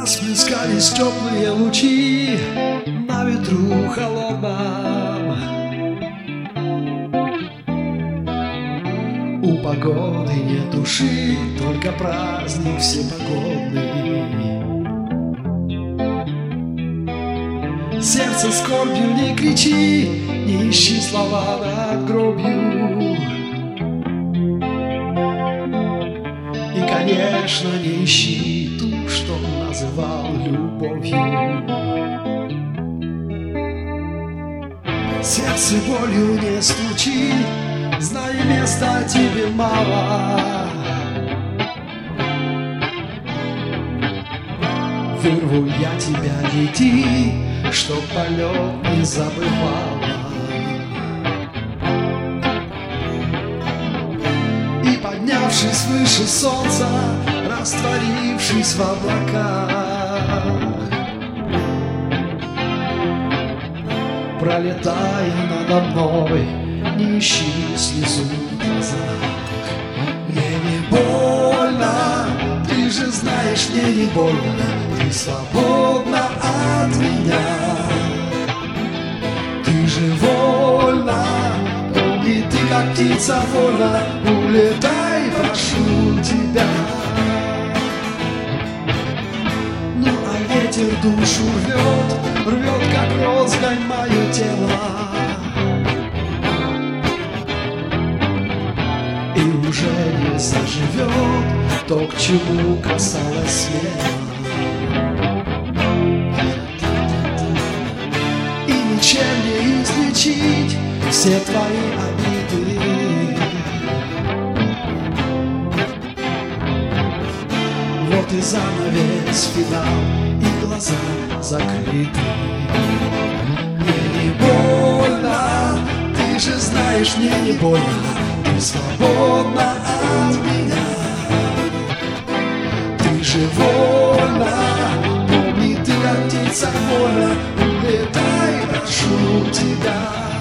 Расплескались теплые лучи на ветру холодном. У погоды нет души, только праздник всепогодный. Сердце скорбью не кричи, не ищи слова над гробью. И, конечно, не ищи ту, что называл любовью. Сердце болью не стучи, знай, места тебе мало. Вырву я тебя, лети, чтоб полет не забывала. И, поднявшись выше солнца, растворившись в облаках, пролетая надо мной, не ищи слезу в глазах. Мне не больно, ты же знаешь, мне не больно, ты свободна от меня. Ты же вольна, помни, ты как птица вольна, улетай, прошу тебя. Ну а ветер душу рвет, рвет как розгой мое тело. И уже не заживет то, к чему касалась смерть. И ничем не излечить все твои обиды. Вот и занавес, финал, и глаза закрыты. Мне не больно, ты же знаешь, мне не больно, ты свободна от меня. Ты же вольна, помни, ты как птица вольна, улетай, прошу тебя.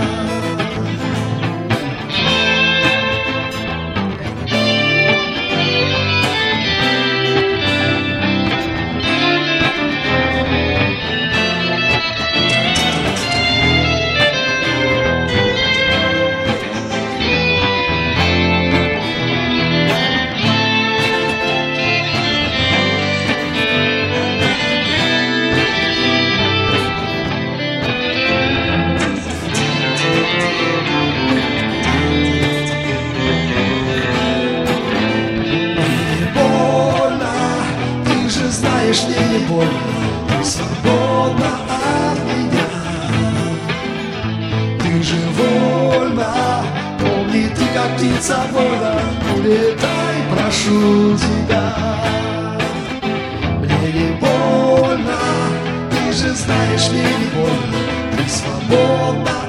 Мне не больно, ты свободна от меня. Ты же вольна, помни, ты как птица вольна, улетай, прошу тебя. Мне не больно, ты же знаешь, мне не больно, ты свободна